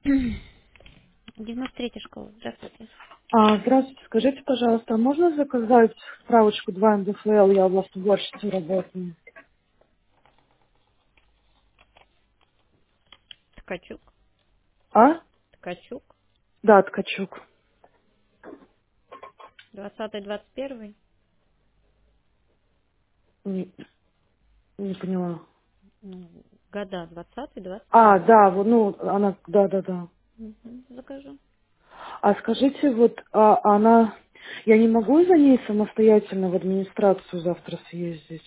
93-я школа. Здравствуйте. Здравствуйте, скажите, пожалуйста, а можно заказать справочку 2 НДФЛ, я у вас уборщицей работаю? Ткачук. А? Ткачук. Да, Ткачук. 20-21. Не, не поняла. Ну, года 20-21. Да, вот, ну, она, да. Угу, закажу. А скажите, вот, я не могу за ней самостоятельно в администрацию завтра съездить?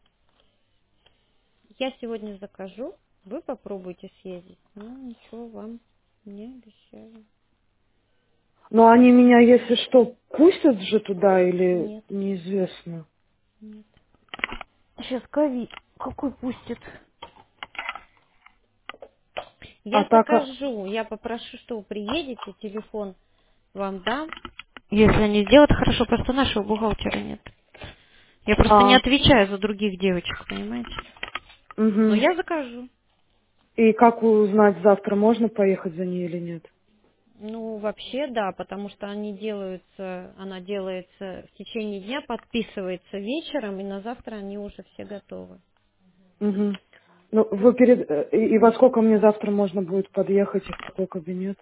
Я сегодня закажу. Вы попробуйте съездить. Ну, ничего вам не обещаю. Но они меня, если что, пустят же туда или Нет, неизвестно? нет. Сейчас ковид. Какой пустит? А Я так, закажу. Я попрошу, что вы приедете. Телефон вам дам. Если они сделают хорошо, просто нашего бухгалтера нет. Я просто не а, отвечаю за других девочек, понимаете? Но угу. я закажу. И как узнать, завтра можно поехать за ней или нет? Ну, вообще, да, потому что она делается в течение дня, подписывается вечером, и на завтра они уже все готовы. Угу. Ну, вы и во сколько мне завтра можно будет подъехать и в какой кабинет?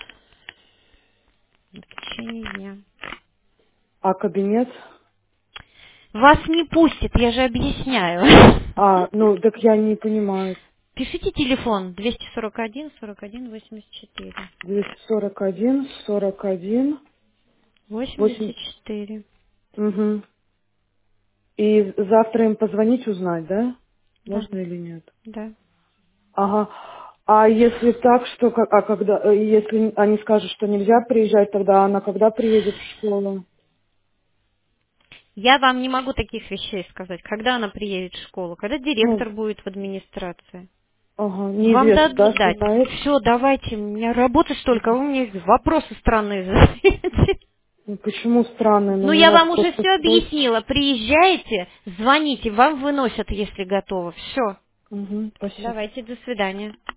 В течение дня. А кабинет? Вас не пустит, я же объясняю. Ну, так я не понимаю. Пишите телефон 241 41 84. 241, 41, 8. 84. Угу. И завтра им позвонить, узнать, да? Да, Можно или нет? да. Ага. А если так, что, если они скажут, что нельзя приезжать, тогда она когда приедет в школу? Я вам не могу таких вещей сказать. Когда она приедет в школу? Когда Ну, директор будет в администрации? ага, Вам неизвестно, дадут да, что дать. на это? Все, давайте, у меня работы столько, а вы мне вопросы странные задаете. Ну, почему странно? Ну, Ну, у я меня вам уже просто все срочно. объяснила. Приезжаете, звоните, вам выносят, если готово. Все. Угу, спасибо. Давайте, до свидания.